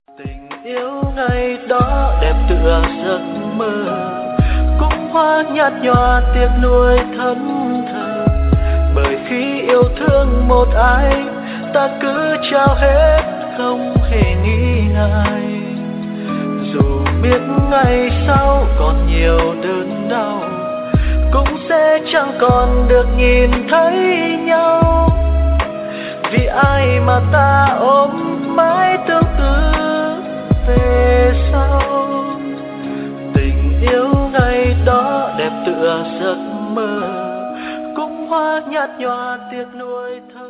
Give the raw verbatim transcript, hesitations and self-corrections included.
Tình yêu ngày đó đẹp tựa giấc mơ, cũng hoa nhạt nhòa tiếc nuối thẫn thờ. Bởi khi yêu thương một ai, ta cứ trao hết không hề nghĩ ngại. Dù biết ngày sau còn nhiều đớn đau, cũng sẽ chẳng còn được nhìn thấy nhau. Vì ai mà ta ôm mãi tương tư về sau. Tình yêu ngày đó đẹp tựa giấc mơ, cũng hoa nhạt nhòa tiếc nuối thơ.